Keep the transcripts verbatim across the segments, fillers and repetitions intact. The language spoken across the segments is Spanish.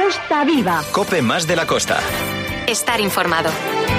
Costa Viva. COPE más de la costa. Estar informado.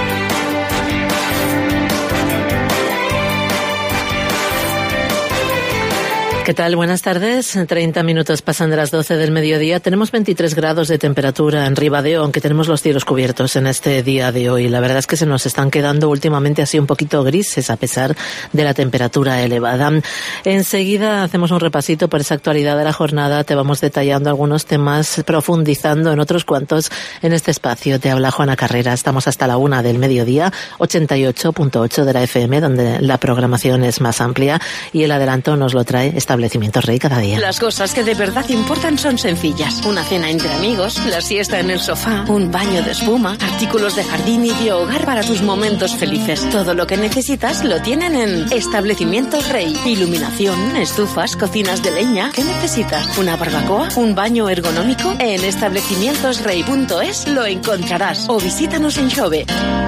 ¿Qué tal? Buenas tardes. treinta minutos pasan de las doce del mediodía. Tenemos veintitrés grados de temperatura en Ribadeo, aunque tenemos los cielos cubiertos en este día de hoy. La verdad es que se nos están quedando últimamente así un poquito grises a pesar de la temperatura elevada. Enseguida hacemos un repasito por esa actualidad de la jornada. Te vamos detallando algunos temas, profundizando en otros cuantos en este espacio. Te habla Juana Carrera. Estamos hasta la una del mediodía, ochenta y ocho punto ocho de la F M, donde la programación es más amplia y el adelanto nos lo trae esta Establecimientos Rey cada día. Las cosas que de verdad importan son sencillas. Una cena entre amigos, la siesta en el sofá, un baño de espuma, artículos de jardín y de hogar para tus momentos felices. Todo lo que necesitas lo tienen en Establecimientos Rey. Iluminación, estufas, cocinas de leña. ¿Qué necesitas? ¿Una barbacoa? ¿Un baño ergonómico? En establecimientos rey punto es lo encontrarás. O visítanos en Xove.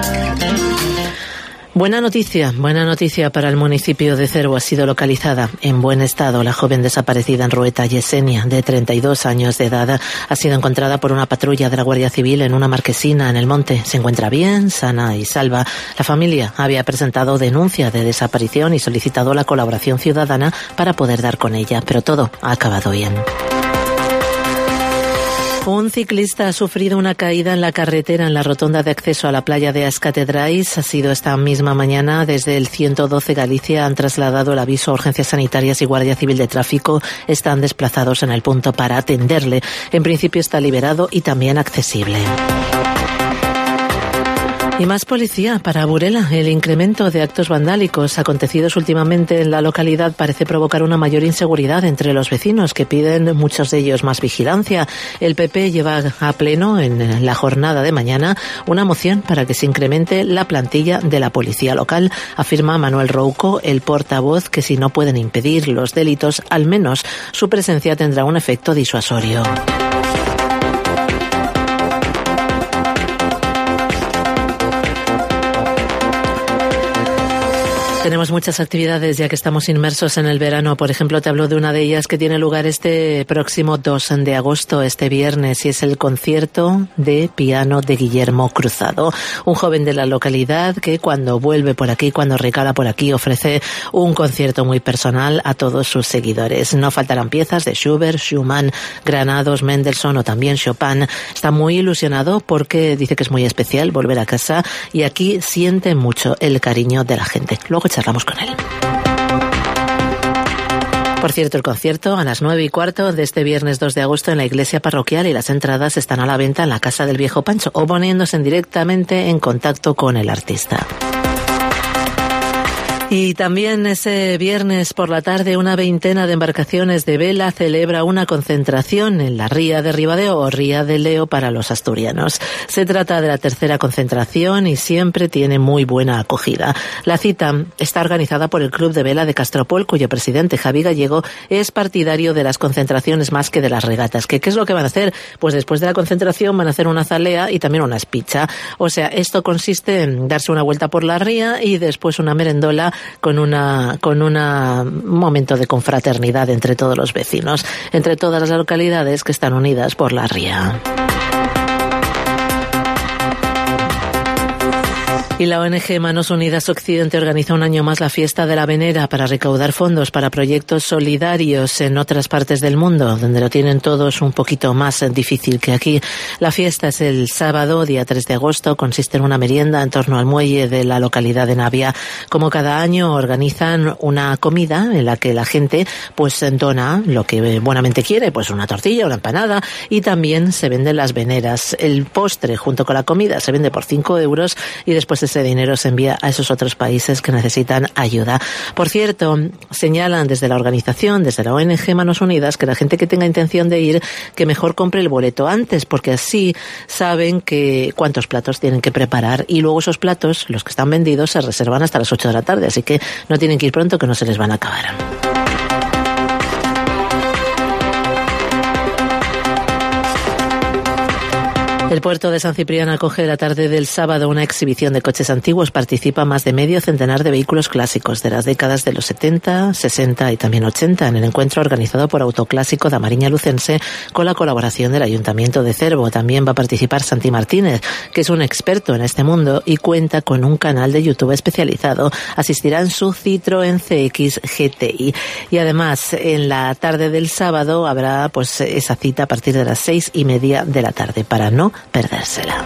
Buena noticia, buena noticia para el municipio de Cervo. Ha sido localizada en buen estado la joven desaparecida en Rueta, Yesenia, de treinta y dos años de edad. Ha sido encontrada por una patrulla de la Guardia Civil en una marquesina en el monte. Se encuentra bien, sana y salva. La familia había presentado denuncia de desaparición y solicitado la colaboración ciudadana para poder dar con ella, pero todo ha acabado bien. Un ciclista ha sufrido una caída en la carretera en la rotonda de acceso a la playa de Ascatedrais. Ha sido esta misma mañana. Desde el ciento doce Galicia han trasladado el aviso a urgencias sanitarias y Guardia Civil de Tráfico. Están desplazados en el punto para atenderle. En principio está liberado y también accesible. Y más policía para Burela. El incremento de actos vandálicos acontecidos últimamente en la localidad parece provocar una mayor inseguridad entre los vecinos, que piden, muchos de ellos, más vigilancia. El P P lleva a pleno en la jornada de mañana una moción para que se incremente la plantilla de la policía local. Afirma Manuel Rouco, el portavoz, que si no pueden impedir los delitos, al menos su presencia tendrá un efecto disuasorio. Tenemos muchas actividades ya que estamos inmersos en el verano. Por ejemplo, te hablo de una de ellas que tiene lugar este próximo dos de agosto, este viernes, y es el concierto de piano de Guillermo Cruzado, un joven de la localidad que cuando vuelve por aquí, cuando recala por aquí, ofrece un concierto muy personal a todos sus seguidores. No faltarán piezas de Schubert, Schumann, Granados, Mendelssohn o también Chopin. Está muy ilusionado porque dice que es muy especial volver a casa y aquí siente mucho el cariño de la gente. Luego charlamos con él. Por cierto, el concierto a las nueve y cuarto de este viernes dos de agosto en la iglesia parroquial, y las entradas están a la venta en la Casa del Viejo Pancho o poniéndose directamente en contacto con el artista. Y también ese viernes por la tarde una veintena de embarcaciones de vela celebra una concentración en la Ría de Ribadeo o Ría de Leo para los asturianos. Se trata de la tercera concentración y siempre tiene muy buena acogida. La cita está organizada por el Club de Vela de Castropol, cuyo presidente Javi Gallego es partidario de las concentraciones más que de las regatas. ¿Qué, qué es lo que van a hacer? Pues después de la concentración van a hacer una zalea y también una espicha. O sea, esto consiste en darse una vuelta por la ría y después una merendola con una con una, un momento de confraternidad entre todos los vecinos, entre todas las localidades que están unidas por la ría. Y la O N G Manos Unidas Occidente organiza un año más la Fiesta de la Venera para recaudar fondos para proyectos solidarios en otras partes del mundo, donde lo tienen todos un poquito más difícil que aquí. La fiesta es el sábado, día tres de agosto, consiste en una merienda en torno al muelle de la localidad de Navia. Como cada año organizan una comida en la que la gente pues dona lo que buenamente quiere, pues una tortilla, una empanada, y también se venden las veneras. El postre junto con la comida se vende por cinco euros y después ese dinero se envía a esos otros países que necesitan ayuda. Por cierto, señalan desde la organización, desde la O N G Manos Unidas, que la gente que tenga intención de ir, que mejor compre el boleto antes, porque así saben que cuántos platos tienen que preparar y luego esos platos, los que están vendidos, se reservan hasta las ocho de la tarde, así que no tienen que ir pronto, que no se les van a acabar. El puerto de San Ciprián acoge la tarde del sábado una exhibición de coches antiguos. Participa más de medio centenar de vehículos clásicos de las décadas de los setenta, sesenta y también ochenta en el encuentro organizado por Autoclásico da Mariña Lucense con la colaboración del Ayuntamiento de Cervo. También va a participar Santi Martínez, que es un experto en este mundo y cuenta con un canal de YouTube especializado. Asistirá en su Citroën C X G T I. Y además, en la tarde del sábado habrá pues esa cita a partir de las seis y media de la tarde para no perdérsela.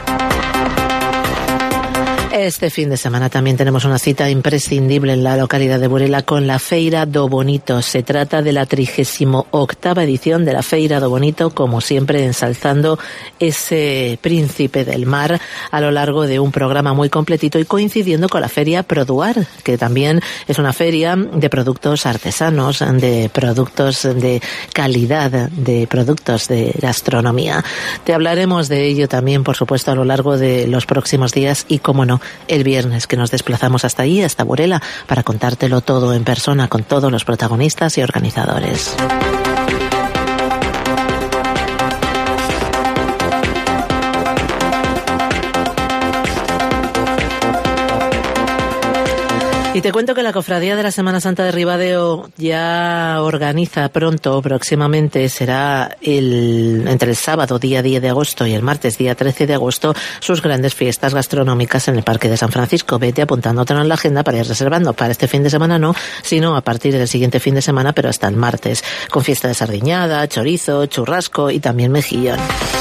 Este fin de semana también tenemos una cita imprescindible en la localidad de Burela con la Feira do Bonito. Se trata de la trigésima octava edición de la Feira do Bonito, como siempre ensalzando ese príncipe del mar a lo largo de un programa muy completito y coincidiendo con la Feria Produar, que también es una feria de productos artesanos, de productos de calidad, de productos de gastronomía. Te hablaremos de ello también, por supuesto, a lo largo de los próximos días y, como no, el viernes, que nos desplazamos hasta allí, hasta Burela, para contártelo todo en persona con todos los protagonistas y organizadores. Y te cuento que la Cofradía de la Semana Santa de Ribadeo ya organiza pronto, próximamente, será el entre el sábado día diez de agosto y el martes día trece de agosto, sus grandes fiestas gastronómicas en el Parque de San Francisco. Vete apuntándote en la agenda para ir reservando. Para este fin de semana no, sino a partir del siguiente fin de semana, pero hasta el martes, con fiesta de sardiñada, chorizo, churrasco y también mejillón.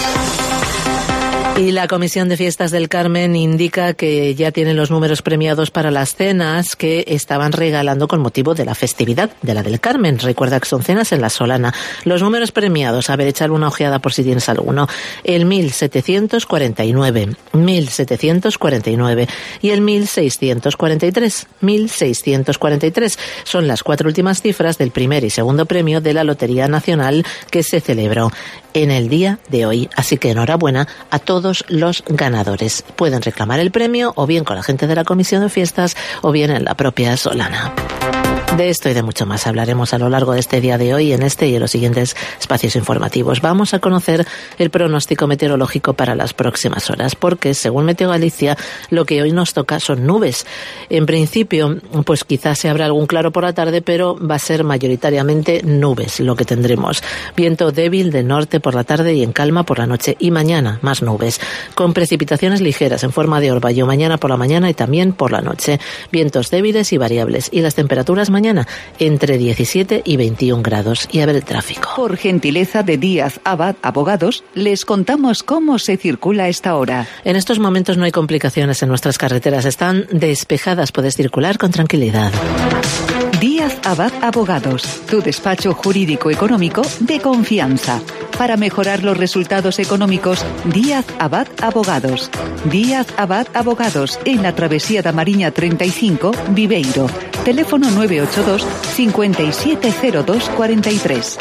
Y la Comisión de Fiestas del Carmen indica que ya tienen los números premiados para las cenas que estaban regalando con motivo de la festividad de la del Carmen. Recuerda que son cenas en la Solana. Los números premiados, a ver, échale una ojeada por si tienes alguno. El mil setecientos cuarenta y nueve, mil setecientos cuarenta y nueve y el mil seiscientos cuarenta y tres, mil seiscientos cuarenta y tres. Son las cuatro últimas cifras del primer y segundo premio de la Lotería Nacional que se celebró en el día de hoy. Así que enhorabuena a todos los ganadores. Pueden reclamar el premio o bien con la gente de la Comisión de Fiestas o bien en la propia Solana. De esto y de mucho más hablaremos a lo largo de este día de hoy, en este y en los siguientes espacios informativos. Vamos a conocer el pronóstico meteorológico para las próximas horas, porque según Meteo Galicia, lo que hoy nos toca son nubes. En principio, pues quizás se abra algún claro por la tarde, pero va a ser mayoritariamente nubes lo que tendremos. Viento débil de norte por la tarde y en calma por la noche, y mañana más nubes, con precipitaciones ligeras en forma de orvallo mañana por la mañana y también por la noche. Vientos débiles y variables, y las temperaturas mañana entre diecisiete y veintiún grados. Y a ver el tráfico. Por gentileza de Díaz Abad Abogados, les contamos cómo se circula a esta hora. En estos momentos no hay complicaciones en nuestras carreteras. Están despejadas, puedes circular con tranquilidad. Díaz Abad Abogados, tu despacho jurídico económico de confianza. Para mejorar los resultados económicos, Díaz Abad Abogados. Díaz Abad Abogados, en la Travesía da Mariña treinta y cinco, Viveiro. Teléfono nueve ocho dos, cinco siete cero dos cuatro tres.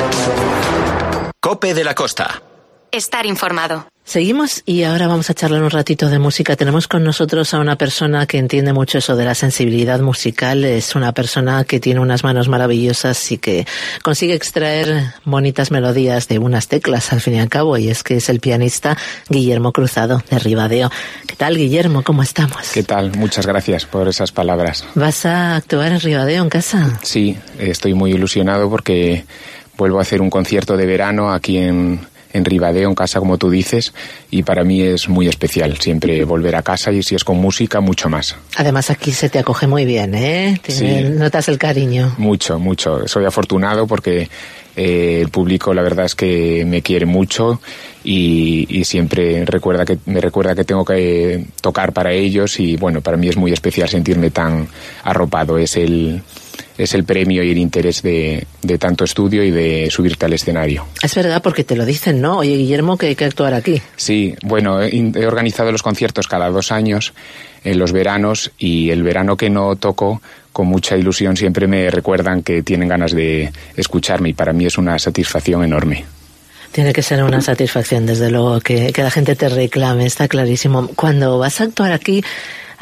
Cope de la Costa. Estar informado. Seguimos y ahora vamos a charlar un ratito de música. Tenemos con nosotros a una persona que entiende mucho eso de la sensibilidad musical. Es una persona que tiene unas manos maravillosas y que consigue extraer bonitas melodías de unas teclas al fin y al cabo, y es que es el pianista Guillermo Cruzado de Ribadeo. ¿Qué tal, Guillermo? ¿Cómo estamos? ¿Qué tal? Muchas gracias por esas palabras. ¿Vas a actuar en Ribadeo en casa? Sí, estoy muy ilusionado porque vuelvo a hacer un concierto de verano aquí en... en Ribadeo, en casa, como tú dices, y para mí es muy especial siempre volver a casa, y si es con música, mucho más. Además, aquí se te acoge muy bien, ¿eh? Te Sí. Notas el cariño. Mucho, mucho. Soy afortunado porque eh, el público, la verdad es que me quiere mucho y, y siempre recuerda que me recuerda que tengo que tocar para ellos, y bueno, para mí es muy especial sentirme tan arropado. Es el... es el premio y el interés de, de tanto estudio y de subirte al escenario. Es verdad, porque te lo dicen, ¿no? Oye, Guillermo, que hay que actuar aquí. Sí, bueno, he, he organizado los conciertos cada dos años en los veranos, y el verano que no toco, con mucha ilusión siempre me recuerdan que tienen ganas de escucharme, y para mí es una satisfacción enorme. Tiene que ser una satisfacción, desde luego, que, que la gente te reclame, está clarísimo. Cuando vas a actuar aquí,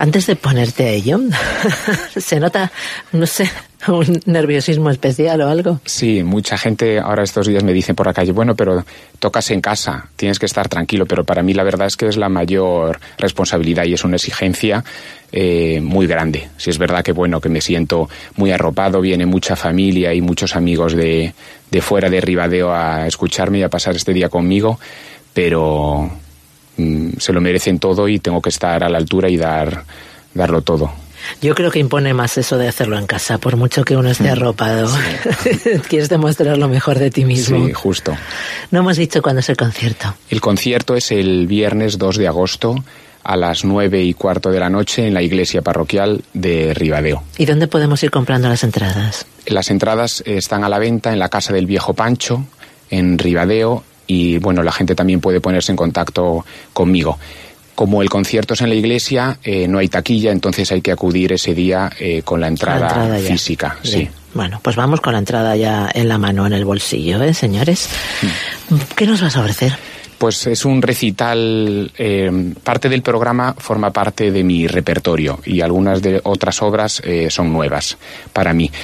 Antes de ponerte a ello, ¿se nota, no sé, un nerviosismo especial o algo? Sí, mucha gente ahora estos días me dice por la calle, bueno, pero tocas en casa, tienes que estar tranquilo, pero para mí la verdad es que es la mayor responsabilidad y es una exigencia eh, muy grande. Si es verdad que, bueno, que me siento muy arropado, viene mucha familia y muchos amigos de, de fuera de Ribadeo a escucharme y a pasar este día conmigo, pero mm, se lo merecen todo y tengo que estar a la altura y dar, darlo todo. Yo creo que impone más eso de hacerlo en casa, por mucho que uno esté arropado. Sí. Quieres demostrar lo mejor de ti mismo. Sí, justo. No hemos dicho cuándo es el concierto. El concierto es el viernes dos de agosto a las nueve y cuarto de la noche en la iglesia parroquial de Ribadeo. ¿Y dónde podemos ir comprando las entradas? Las entradas están a la venta en la Casa del Viejo Pancho, en Ribadeo, y bueno, la gente también puede ponerse en contacto conmigo. Como el concierto es en la iglesia, eh, no hay taquilla, entonces hay que acudir ese día eh, con la entrada, la entrada física. Sí. Bueno, pues vamos con la entrada ya en la mano, en el bolsillo, ¿eh, señores? Mm. ¿Qué nos vas a ofrecer? Pues es un recital, eh, parte del programa forma parte de mi repertorio y algunas de otras obras eh, son nuevas para mí.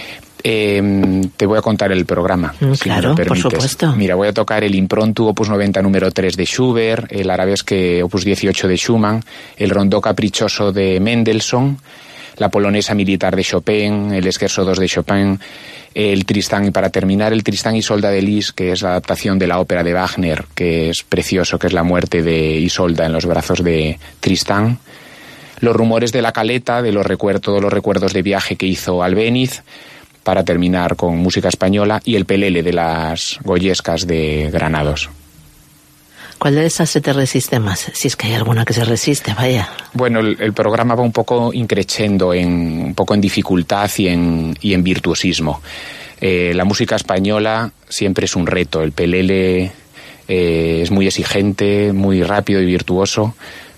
Eh, te voy a contar el programa, mm, si claro, me lo permites. Por supuesto. Mira, voy a tocar el Improntu opus noventa número tres de Schubert, el Arabesque opus dieciocho de Schumann, el Rondó caprichoso de Mendelssohn, la Polonesa militar de Chopin, el Scherzo dos de Chopin, el Tristán, y para terminar el Tristán Isolda de Lis, que es la adaptación de la ópera de Wagner, que es precioso, que es la muerte de Isolda en los brazos de Tristán, los rumores de la Caleta, de los recuerdos, todos los recuerdos de viaje que hizo Albéniz, para terminar con música española, y el Pelele de las Goyescas de Granados. ¿Cuál de esas se te resiste más? Si es que hay alguna que se resiste, vaya. Bueno, el, el programa va un poco increciendo, en, un poco en dificultad y en, y en virtuosismo. Eh, la música española siempre es un reto. El Pelele eh, es muy exigente, muy rápido y virtuoso.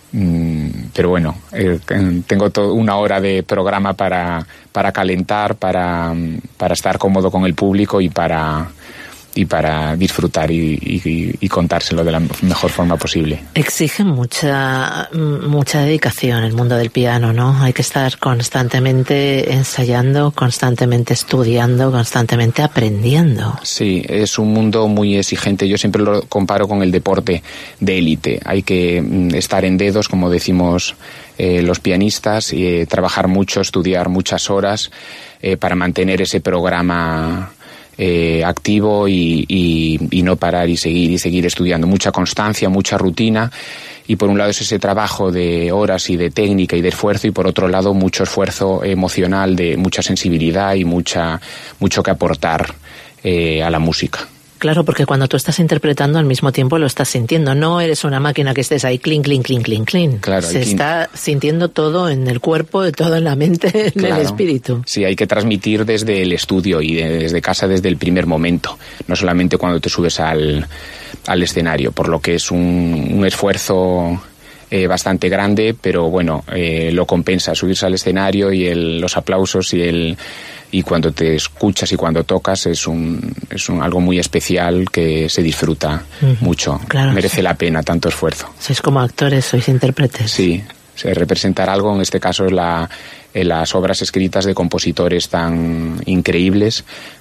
Mm, pero bueno, eh, tengo to- una hora de programa para, para calentar, para, para estar cómodo con el público y para... y para disfrutar y, y, y contárselo de la mejor forma posible. Exige mucha mucha dedicación el mundo del piano, ¿no? Hay que estar constantemente ensayando, constantemente estudiando, constantemente aprendiendo. Sí, es un mundo muy exigente. Yo siempre lo comparo con el deporte de élite. Hay que estar en dedos, como decimos eh, los pianistas, y eh, trabajar mucho, estudiar muchas horas eh, para mantener ese programa Eh, activo y, y, y no parar y seguir y seguir estudiando. Mucha constancia, mucha rutina, y por un lado es ese trabajo de horas y de técnica y de esfuerzo, y por otro lado mucho esfuerzo emocional, de mucha sensibilidad y mucha mucho que aportar eh, a la música. Claro, porque cuando tú estás interpretando al mismo tiempo lo estás sintiendo. No eres una máquina que estés ahí clink, clink, clink, clink, clink. Claro, se está sintiendo todo en el cuerpo, todo en la mente, en claro. el espíritu. Sí, hay que transmitir desde el estudio y de, desde casa desde el primer momento, no solamente cuando te subes al, al escenario, por lo que es un, un esfuerzo eh, bastante grande, pero bueno, eh, lo compensa subirse al escenario y el, los aplausos y el... y cuando te escuchas y cuando tocas es un es un algo muy especial que se disfruta uh-huh. mucho. Claro, merece sí. la pena tanto esfuerzo. Sois como actores, sois intérpretes. Sí, se representar algo, en este caso es la en las obras escritas de compositores tan increíbles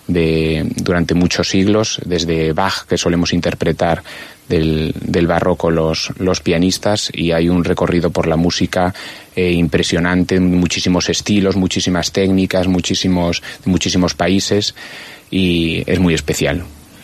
de durante muchos siglos, desde Bach, que solemos interpretar del, del barroco los, los pianistas, y hay un recorrido por la música eh, impresionante, muchísimos estilos, muchísimas técnicas, muchísimos, muchísimos países, y es muy especial.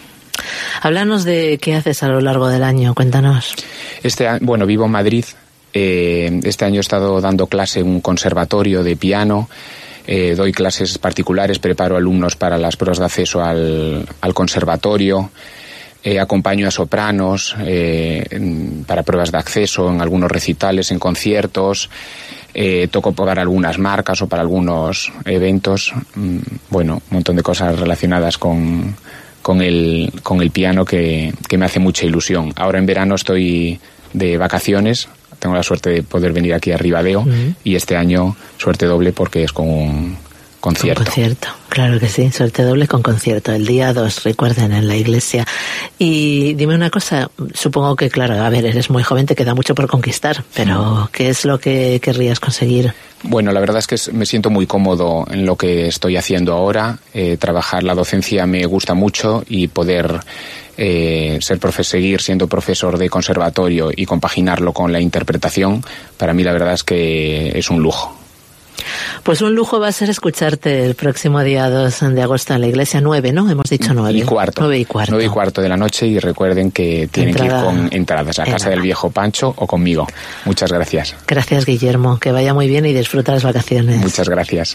Háblanos de qué haces a lo largo del año, cuéntanos. Este, bueno, vivo en Madrid. Eh, este año he estado dando clase en un conservatorio de piano. Eh, doy clases particulares, preparo alumnos para las pruebas de acceso al, al conservatorio. Eh, acompaño a sopranos eh, en, para pruebas de acceso en algunos recitales, en conciertos. Eh, toco para algunas marcas o para algunos eventos. Mm, bueno, un montón de cosas relacionadas con, con, el, con el piano que, que me hace mucha ilusión. Ahora en verano estoy de vacaciones. Tengo la suerte de poder venir aquí a Ribadeo uh-huh. y este año suerte doble porque es con un, concierto. Con concierto, claro que sí, suerte doble con concierto, el día dos, recuerden, en la iglesia. Y dime una cosa, supongo que, claro, a ver, eres muy joven, te queda mucho por conquistar, pero ¿qué es lo que querrías conseguir? Bueno, la verdad es que me siento muy cómodo en lo que estoy haciendo ahora. Eh, trabajar la docencia me gusta mucho y poder eh, ser profe- seguir siendo profesor de conservatorio y compaginarlo con la interpretación, para mí la verdad es que es un lujo. Pues un lujo va a ser escucharte el próximo día dos de agosto en la iglesia, nueve, ¿no? Hemos dicho nueve. Y cuarto. Nueve y cuarto. Nueve y cuarto de la noche, y recuerden que tienen Entrada que ir con entradas a casa del viejo Pancho o conmigo. Muchas gracias. Gracias, Guillermo. Que vaya muy bien y disfruta las vacaciones. Muchas gracias.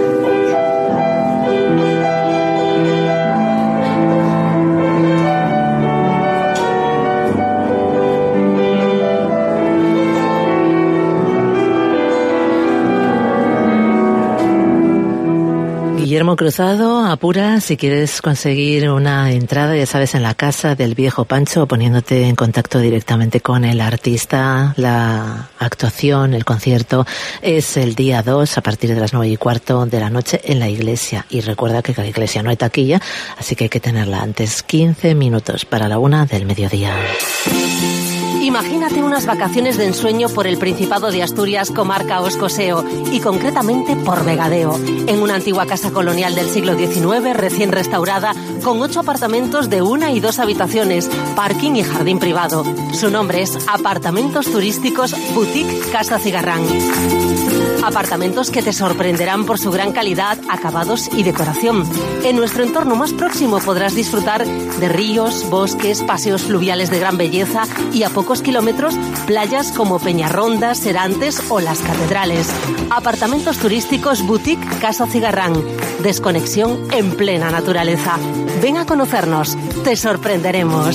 Guillermo Cruzado, apura si quieres conseguir una entrada, ya sabes, en la casa del viejo Pancho, poniéndote en contacto directamente con el artista. La actuación, el concierto, es el día dos a partir de las nueve y cuarto de la noche en la iglesia. Y recuerda que en la iglesia no hay taquilla, así que hay que tenerla antes. quince minutos para la una del mediodía. Imagínate unas vacaciones de ensueño por el Principado de Asturias, comarca Oscoseo, y concretamente por Vegadeo, en una antigua casa colonial del siglo diecinueve, recién restaurada, con ocho apartamentos de una y dos habitaciones, parking y jardín privado. Su nombre es Apartamentos Turísticos Boutique Casa Cigarrán. Apartamentos que te sorprenderán por su gran calidad, acabados y decoración. En nuestro entorno más próximo podrás disfrutar de ríos, bosques, paseos fluviales de gran belleza y a pocos kilómetros playas como Peñarronda, Serantes o Las Catedrales. Apartamentos turísticos Boutique Casa Cigarrán. Desconexión en plena naturaleza. Ven a conocernos, te sorprenderemos.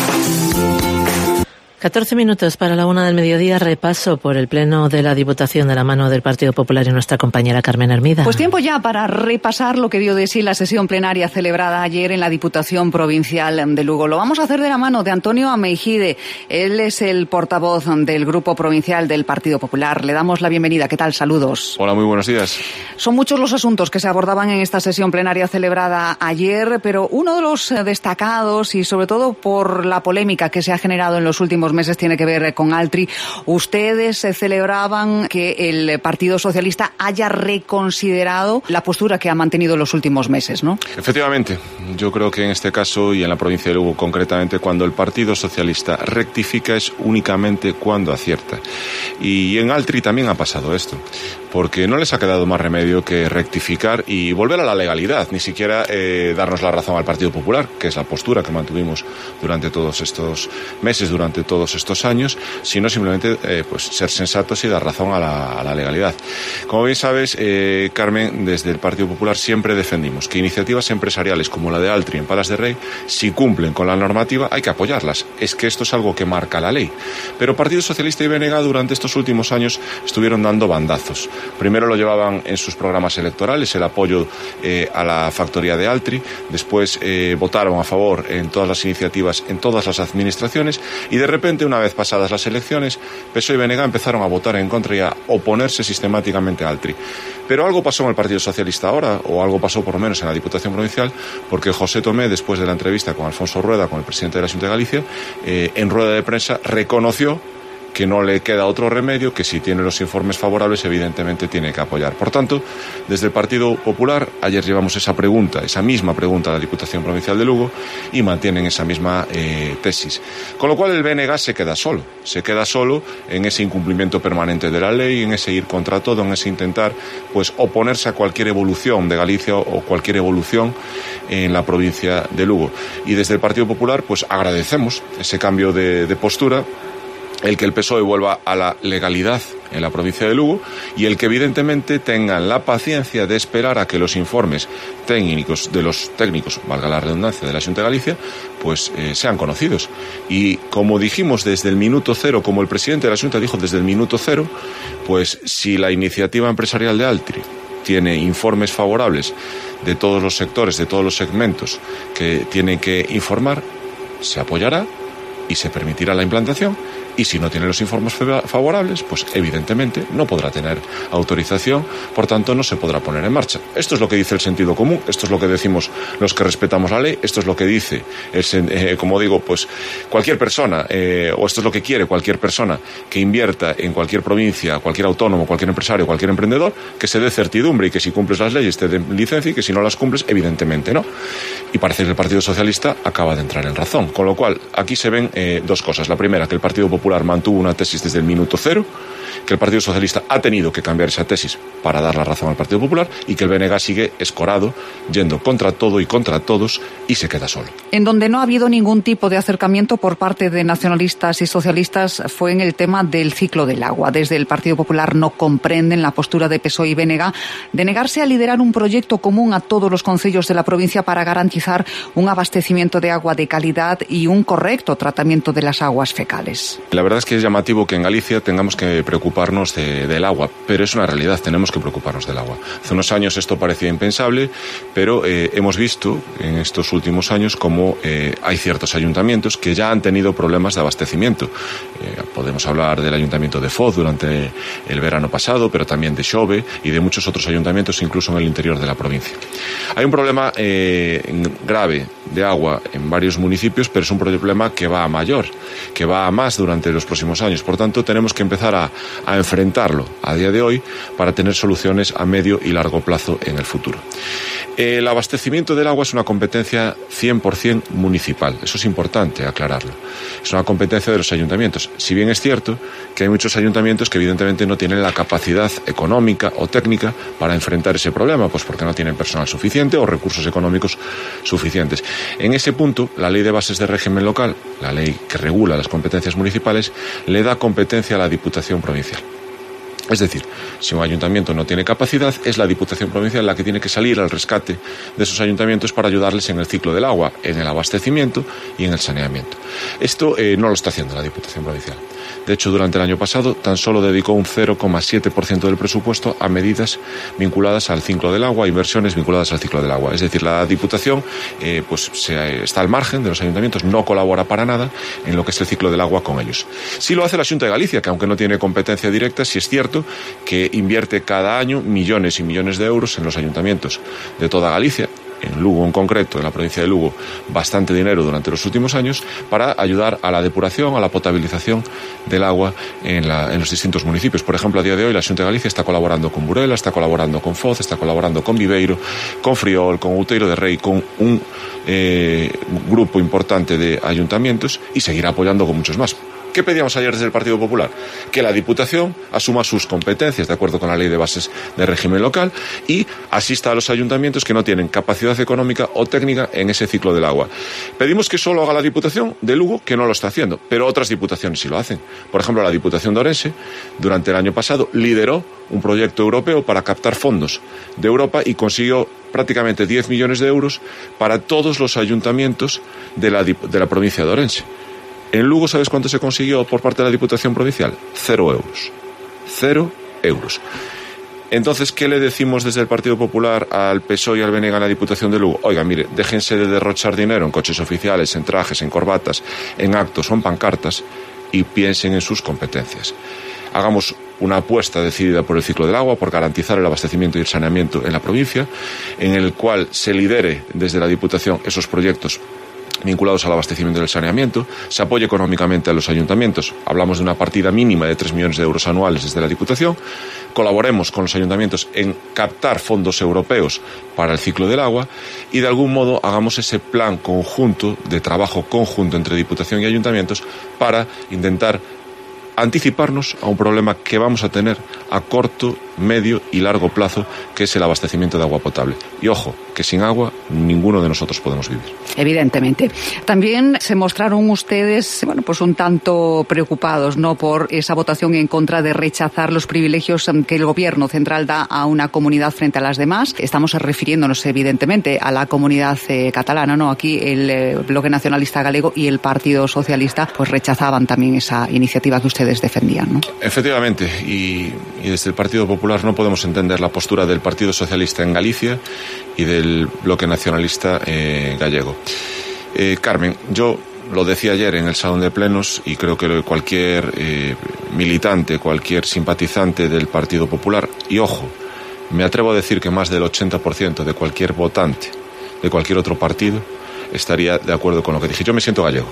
catorce minutos para la una del mediodía, repaso por el pleno de la Diputación de la mano del Partido Popular y nuestra compañera Carmen Hermida. Pues tiempo ya para repasar lo que dio de sí la sesión plenaria celebrada ayer en la Diputación Provincial de Lugo. Lo vamos a hacer de la mano de Antonio Ameijide. Él es el portavoz del Grupo Provincial del Partido Popular. Le damos la bienvenida. ¿Qué tal? Saludos. Hola, muy buenos días. Son muchos los asuntos que se abordaban en esta sesión plenaria celebrada ayer, pero uno de los destacados, y sobre todo por la polémica que se ha generado en los últimos meses, tiene que ver con Altri. Ustedes celebraban que el Partido Socialista haya reconsiderado la postura que ha mantenido en los últimos meses, ¿no? Efectivamente, yo creo que en este caso y en la provincia de Lugo concretamente, cuando el Partido Socialista rectifica es únicamente cuando acierta. Y en Altri también ha pasado esto, porque no les ha quedado más remedio que rectificar y volver a la legalidad, ni siquiera eh, darnos la razón al Partido Popular, que es la postura que mantuvimos durante todos estos meses, durante todos estos años, sino simplemente eh, pues ser sensatos y dar razón a la, a la legalidad. Como bien sabes, eh, Carmen, desde el Partido Popular siempre defendimos que iniciativas empresariales como la de Altri en Palas de Rey, si cumplen con la normativa, hay que apoyarlas. Es que esto es algo que marca la ley. Pero Partido Socialista y B N G durante estos últimos años estuvieron dando bandazos. Primero lo llevaban en sus programas electorales, el apoyo eh, a la factoría de Altri, después eh, votaron a favor en todas las iniciativas, en todas las administraciones, y de repente, una vez pasadas las elecciones, P S O E y B N G empezaron a votar en contra y a oponerse sistemáticamente a Altri. Pero algo pasó en el Partido Socialista ahora, o algo pasó por lo menos en la Diputación Provincial, porque José Tomé, después de la entrevista con Alfonso Rueda, con el presidente de la Xunta de Galicia, eh, en rueda de prensa reconoció que no le queda otro remedio, que si tiene los informes favorables evidentemente tiene que apoyar. Por tanto, desde el Partido Popular ayer llevamos esa pregunta, esa misma pregunta a la Diputación Provincial de Lugo y mantienen esa misma eh, tesis. Con lo cual el B N G se queda solo, se queda solo en ese incumplimiento permanente de la ley, en ese ir contra todo, en ese intentar pues oponerse a cualquier evolución de Galicia o cualquier evolución en la provincia de Lugo. Y desde el Partido Popular pues agradecemos ese cambio de, de postura, el que el P S O E vuelva a la legalidad en la provincia de Lugo y el que evidentemente tengan la paciencia de esperar a que los informes técnicos de los técnicos, valga la redundancia, de la Xunta de Galicia, pues eh, sean conocidos. Y como dijimos desde el minuto cero, como el presidente de la Xunta dijo desde el minuto cero, pues si la iniciativa empresarial de Altri tiene informes favorables de todos los sectores, de todos los segmentos que tienen que informar, se apoyará. y se permitirá la implantación, y si no tiene los informes favorables, pues evidentemente no podrá tener autorización, por tanto no se podrá poner en marcha. Esto es lo que dice el sentido común, esto es lo que decimos los que respetamos la ley, esto es lo que dice, el, eh, como digo, pues cualquier persona, eh, o esto es lo que quiere cualquier persona que invierta en cualquier provincia, cualquier autónomo, cualquier empresario, cualquier emprendedor, que se dé certidumbre y que si cumples las leyes te den licencia y que si no las cumples, evidentemente no. Y parece que el Partido Socialista acaba de entrar en razón, con lo cual aquí se ven eh, dos cosas. La primera, que el Partido Popular mantuvo una tesis desde el minuto cero, que el Partido Socialista ha tenido que cambiar esa tesis para dar la razón al Partido Popular, y que el B N G sigue escorado, yendo contra todo y contra todos, y se queda solo. En donde no ha habido ningún tipo de acercamiento por parte de nacionalistas y socialistas fue en el tema del ciclo del agua. Desde el Partido Popular no comprenden la postura de P S O E y B N G de negarse a liderar un proyecto común a todos los concellos de la provincia para garantizar un abastecimiento de agua de calidad y un correcto tratamiento de las aguas fecales. La verdad es que es llamativo que en Galicia tengamos que preocuparnos de, del agua, pero es una realidad, tenemos que preocuparnos del agua. Hace unos años esto parecía impensable, pero eh, hemos visto en estos últimos años cómo eh, hay ciertos ayuntamientos que ya han tenido problemas de abastecimiento. Eh, podemos hablar del ayuntamiento de Foz durante el verano pasado, pero también de Xove y de muchos otros ayuntamientos, incluso en el interior de la provincia. Hay un problema eh, grave de agua en varios municipios, pero es un problema que va a mayor, que va a más durante los próximos años. Por tanto, tenemos que empezar a, a enfrentarlo a día de hoy para tener soluciones a medio y largo plazo en el futuro. El abastecimiento del agua es una competencia cien por cien municipal. Eso es importante aclararlo. Es una competencia de los ayuntamientos. Si bien es cierto que hay muchos ayuntamientos que evidentemente no tienen la capacidad económica o técnica para enfrentar ese problema, pues porque no tienen personal suficiente o recursos económicos suficientes. En ese punto, la Ley de Bases de Régimen Local, la ley que regula las competencias municipales, le da competencia a la Diputación Provincial. Es decir, si un ayuntamiento no tiene capacidad, es la Diputación Provincial la que tiene que salir al rescate de esos ayuntamientos para ayudarles en el ciclo del agua, en el abastecimiento y en el saneamiento. Esto eh, no lo está haciendo la Diputación Provincial. De hecho, durante el año pasado tan solo dedicó un cero coma siete por ciento del presupuesto a medidas vinculadas al ciclo del agua, inversiones vinculadas al ciclo del agua. Es decir, la Diputación eh, pues se, está al margen de los ayuntamientos, no colabora para nada en lo que es el ciclo del agua con ellos. Sí lo hace la Xunta de Galicia, que aunque no tiene competencia directa, sí es cierto que invierte cada año millones y millones de euros en los ayuntamientos de toda Galicia, en Lugo en concreto, en la provincia de Lugo, bastante dinero durante los últimos años para ayudar a la depuración, a la potabilización del agua en, la, en los distintos municipios. Por ejemplo, a día de hoy la Xunta de Galicia está colaborando con Burela, está colaborando con Foz, está colaborando con Viveiro, con Friol, con Outeiro de Rei, con un eh, grupo importante de ayuntamientos, y seguirá apoyando con muchos más. ¿Qué pedíamos ayer desde el Partido Popular? Que la Diputación asuma sus competencias de acuerdo con la Ley de Bases de Régimen Local y asista a los ayuntamientos que no tienen capacidad económica o técnica en ese ciclo del agua. Pedimos que solo haga la Diputación de Lugo, que no lo está haciendo, pero otras diputaciones sí lo hacen. Por ejemplo, la Diputación de Orense, durante el año pasado, lideró un proyecto europeo para captar fondos de Europa y consiguió prácticamente diez millones de euros para todos los ayuntamientos de la, de la provincia de Orense. En Lugo, ¿sabes cuánto se consiguió por parte de la Diputación Provincial? Cero euros. Cero euros. Entonces, ¿qué le decimos desde el Partido Popular al P S O E y al B N G en la Diputación de Lugo? Oiga, mire, déjense de derrochar dinero en coches oficiales, en trajes, en corbatas, en actos o en pancartas y piensen en sus competencias. Hagamos una apuesta decidida por el ciclo del agua, por garantizar el abastecimiento y el saneamiento en la provincia, en el cual se lidere desde la Diputación esos proyectos vinculados al abastecimiento y el saneamiento, se apoye económicamente a los ayuntamientos, hablamos de una partida mínima de tres millones de euros anuales desde la Diputación, colaboremos con los ayuntamientos en captar fondos europeos para el ciclo del agua y de algún modo hagamos ese plan conjunto, de trabajo conjunto entre Diputación y ayuntamientos para intentar anticiparnos a un problema que vamos a tener a corto, medio y largo plazo, que es el abastecimiento de agua potable. Y ojo, que sin agua ninguno de nosotros podemos vivir. Evidentemente. También se mostraron ustedes, bueno, pues un tanto preocupados, ¿no?, por esa votación en contra de rechazar los privilegios que el Gobierno central da a una comunidad frente a las demás. Estamos refiriéndonos, evidentemente, a la comunidad eh, catalana, ¿no? Aquí el eh, Bloque Nacionalista Galego y el Partido Socialista pues rechazaban también esa iniciativa que ustedes defendían, ¿no? Efectivamente, y, y desde el Partido Popular no podemos entender la postura del Partido Socialista en Galicia y del Bloque Nacionalista eh, gallego. Eh, Carmen, yo lo decía ayer en el Salón de Plenos, y creo que cualquier eh, militante, cualquier simpatizante del Partido Popular, y ojo, me atrevo a decir que más del ochenta por ciento de cualquier votante de cualquier otro partido estaría de acuerdo con lo que dije. Yo me siento gallego.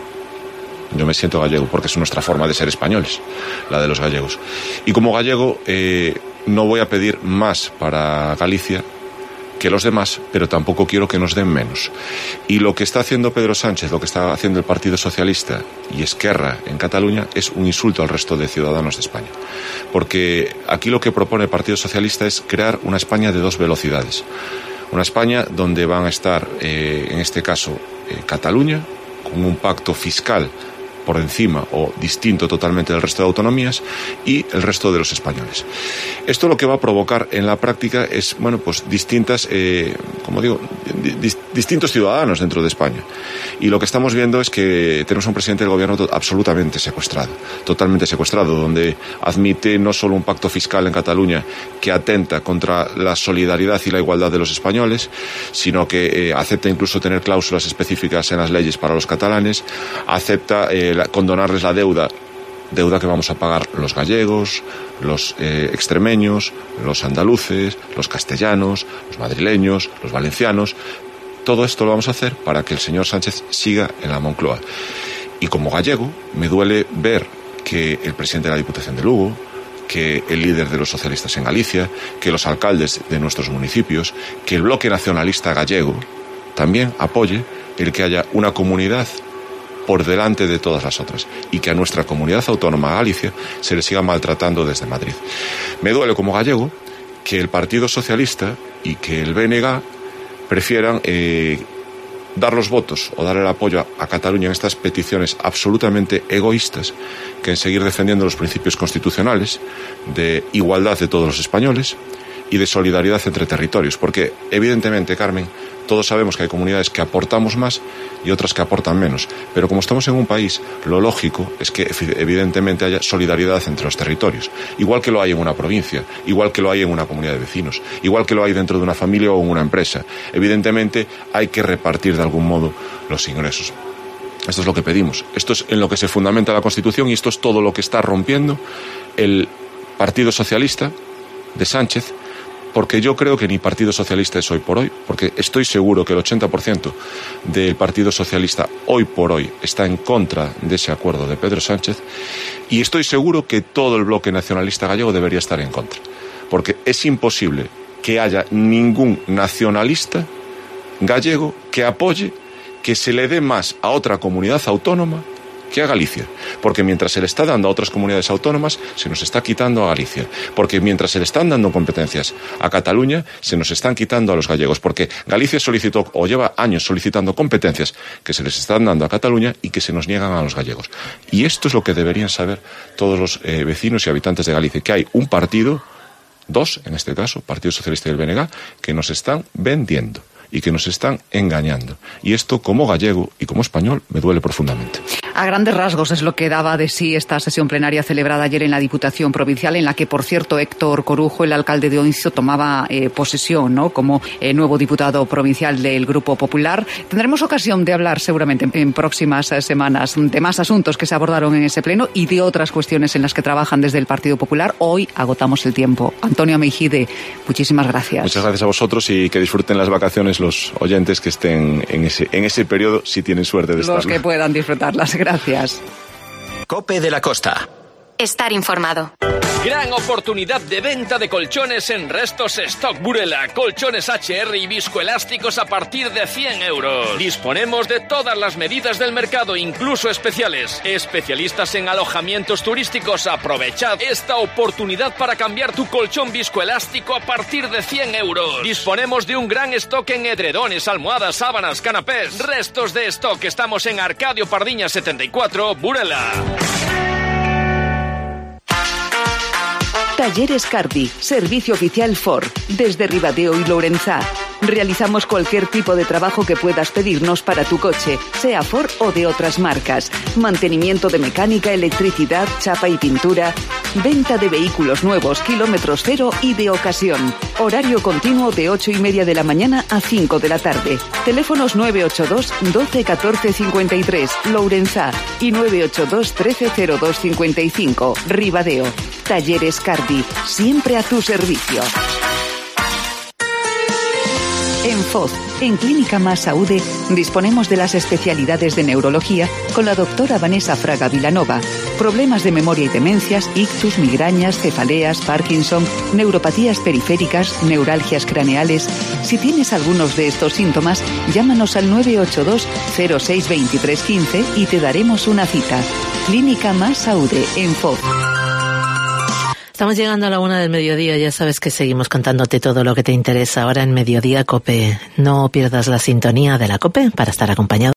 Yo me siento gallego porque es nuestra forma de ser españoles, la de los gallegos. Y como gallego eh, no voy a pedir más para Galicia que los demás, pero tampoco quiero que nos den menos. Y lo que está haciendo Pedro Sánchez, lo que está haciendo el Partido Socialista y Esquerra en Cataluña es un insulto al resto de ciudadanos de España. Porque aquí lo que propone el Partido Socialista es crear una España de dos velocidades. Una España donde van a estar, eh, en este caso, eh, Cataluña, con un pacto fiscal por encima o distinto totalmente del resto de autonomías, y el resto de los españoles. Esto lo que va a provocar en la práctica es, bueno, pues distintas, eh, como digo, di distintos ciudadanos dentro de España. Y lo que estamos viendo es que tenemos un presidente del gobierno absolutamente secuestrado, totalmente secuestrado, donde admite no solo un pacto fiscal en Cataluña que atenta contra la solidaridad y la igualdad de los españoles, sino que eh, acepta incluso tener cláusulas específicas en las leyes para los catalanes, acepta eh, la, condonarles la deuda, deuda que vamos a pagar los gallegos, los eh, extremeños, los andaluces, los castellanos, los madrileños, los valencianos. Todo esto lo vamos a hacer para que el señor Sánchez siga en la Moncloa. Y como gallego, me duele ver que el presidente de la Diputación de Lugo, que el líder de los socialistas en Galicia, que los alcaldes de nuestros municipios, que el bloque nacionalista gallego también apoye el que haya una comunidad por delante de todas las otras, y que a nuestra comunidad autónoma Galicia se le siga maltratando desde Madrid. Me duele como gallego que el Partido Socialista y que el B N G prefieran eh, dar los votos o dar el apoyo a, a Cataluña en estas peticiones absolutamente egoístas que en seguir defendiendo los principios constitucionales de igualdad de todos los españoles y de solidaridad entre territorios, porque evidentemente, Carmen, todos sabemos que hay comunidades que aportamos más y otras que aportan menos, pero como estamos en un país, lo lógico es que evidentemente haya solidaridad entre los territorios, igual que lo hay en una provincia, igual que lo hay en una comunidad de vecinos, igual que lo hay dentro de una familia o en una empresa. Evidentemente hay que repartir de algún modo los ingresos. Esto es lo que pedimos, esto es en lo que se fundamenta la Constitución, y esto es todo lo que está rompiendo el Partido Socialista de Sánchez, porque yo creo que ni Partido Socialista es hoy por hoy, porque estoy seguro que el ochenta por ciento del Partido Socialista hoy por hoy está en contra de ese acuerdo de Pedro Sánchez, y estoy seguro que todo el bloque nacionalista gallego debería estar en contra, porque es imposible que haya ningún nacionalista gallego que apoye que se le dé más a otra comunidad autónoma que a Galicia, porque mientras se le está dando a otras comunidades autónomas, se nos está quitando a Galicia, porque mientras se le están dando competencias a Cataluña, se nos están quitando a los gallegos, porque Galicia solicitó o lleva años solicitando competencias que se les están dando a Cataluña y que se nos niegan a los gallegos. Y esto es lo que deberían saber todos los eh, vecinos y habitantes de Galicia, que hay un partido, dos en este caso, Partido Socialista y el B N G, que nos están vendiendo y que nos están engañando. Y esto, como gallego y como español, me duele profundamente. A grandes rasgos es lo que daba de sí esta sesión plenaria celebrada ayer en la Diputación Provincial, en la que, por cierto, Héctor Corujo, el alcalde de Oincio, tomaba eh, posesión, ¿no?, como eh, nuevo diputado provincial del Grupo Popular. Tendremos ocasión de hablar seguramente en, en próximas eh, semanas de más asuntos que se abordaron en ese pleno y de otras cuestiones en las que trabajan desde el Partido Popular. Hoy agotamos el tiempo. Antonio Meijide, muchísimas gracias. Muchas gracias a vosotros, y que disfruten las vacaciones los oyentes que estén en ese, en ese periodo, si tienen suerte de estar. Los que puedan disfrutarlas. Gracias. Cope de la Costa. Estar informado. Gran oportunidad de venta de colchones en Restos Stock Burela. Colchones H R y viscoelásticos a partir de cien euros. Disponemos de todas las medidas del mercado, incluso especiales. Especialistas en alojamientos turísticos, aprovechad esta oportunidad para cambiar tu colchón viscoelástico a partir de cien euros. Disponemos de un gran stock en edredones, almohadas, sábanas, canapés. Restos de Stock. Estamos en Arcadio Pardiñas setenta y cuatro, Burela. Talleres Cardi, servicio oficial Ford, desde Ribadeo y Lourenzá. Realizamos cualquier tipo de trabajo que puedas pedirnos para tu coche, sea Ford o de otras marcas. Mantenimiento de mecánica, electricidad, chapa y pintura. Venta de vehículos nuevos, kilómetros cero y de ocasión. Horario continuo de ocho y media de la mañana a cinco de la tarde. Teléfonos nueve ocho dos doce catorce cincuenta y tres, Lourenzá, y nueve ocho dos trece cero dos cincuenta y cinco, Ribadeo. Talleres Cardi, siempre a tu servicio. En F O Z, en Clínica Más Saúde, disponemos de las especialidades de neurología con la doctora Vanessa Fraga Vilanova. Problemas de memoria y demencias, ictus, migrañas, cefaleas, Parkinson, neuropatías periféricas, neuralgias craneales. Si tienes algunos de estos síntomas, llámanos al nueve ocho dos cero seis dos tres uno cinco y te daremos una cita. Clínica Más Saúde, en F O Z. Estamos llegando a la una del mediodía, ya sabes que seguimos contándote todo lo que te interesa ahora en Mediodía COPE. No pierdas la sintonía de la COPE para estar acompañado.